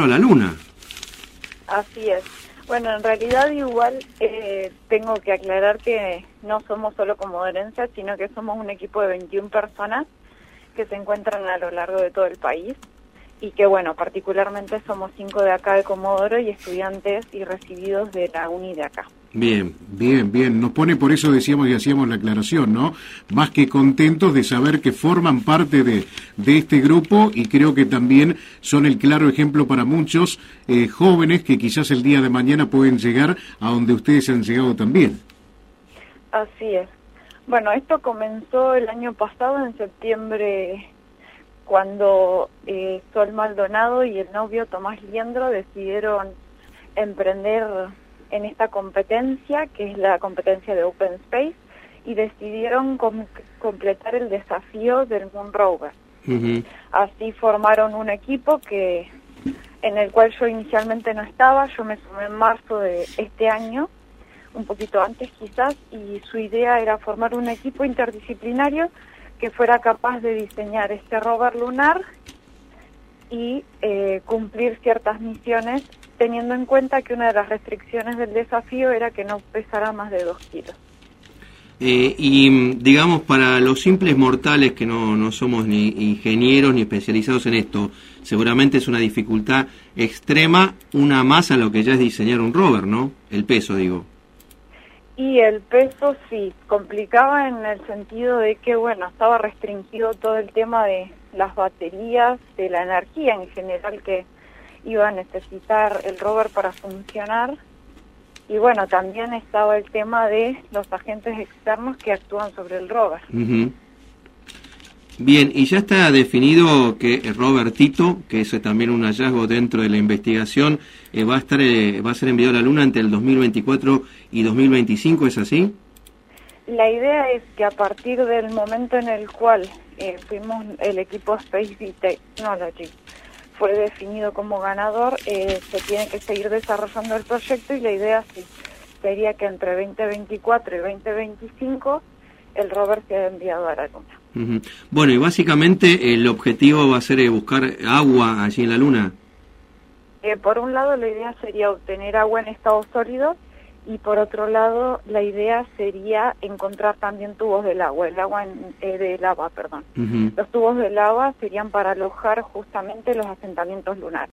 enviarlo a la Luna. Así es. Bueno, en realidad igual tengo que aclarar que no somos solo comodorenses, sino que somos un equipo de 21 personas que se encuentran a lo largo de todo el país y que, bueno, particularmente somos 5 de acá de Comodoro y estudiantes y recibidos de la uni de acá. Bien, bien, bien. Nos pone, por eso decíamos y hacíamos la aclaración, ¿no? Más que contentos de saber que forman parte de este grupo y creo que también son el claro ejemplo para muchos jóvenes que quizás el día de mañana pueden llegar a donde ustedes han llegado también. Así es. Bueno, esto comenzó el año pasado, en septiembre, cuando Sol Maldonado y el novio Tomás Liendro decidieron emprender en esta competencia, que es la competencia de Open Space, y decidieron completar el desafío del Moon Rover. Uh-huh. Así formaron un equipo en el cual yo inicialmente no estaba. Yo me sumé en marzo de este año, un poquito antes quizás, y su idea era formar un equipo interdisciplinario que fuera capaz de diseñar este rover lunar y cumplir ciertas misiones, teniendo en cuenta que una de las restricciones del desafío era que no pesara más de 2 kilos. Y digamos, para los simples mortales que no somos ni ingenieros ni especializados en esto, seguramente es una dificultad extrema, una más a lo que ya es diseñar un rover, ¿no? El peso, digo. Y el peso sí, complicaba en el sentido de que, bueno, estaba restringido todo el tema de las baterías, de la energía en general que iba a necesitar el rover para funcionar. Y bueno, también estaba el tema de los agentes externos que actúan sobre el rover. Uh-huh. Bien, y ya está definido que el rover Tito, que es también un hallazgo dentro de la investigación, va a ser enviado a la Luna entre el 2024 y 2025, ¿es así? La idea es que a partir del momento en el cual fuimos el equipo Space Technology fue definido como ganador, se tiene que seguir desarrollando el proyecto y la idea sí, sería que entre 2024 y 2025 el rover sea enviado a la Luna. Uh-huh. Bueno, y básicamente el objetivo va a ser buscar agua allí en la Luna. Por un lado la idea sería obtener agua en estado sólido y por otro lado la idea sería encontrar también tubos de lava, perdón. Uh-huh. Los tubos de lava serían para alojar justamente los asentamientos lunares.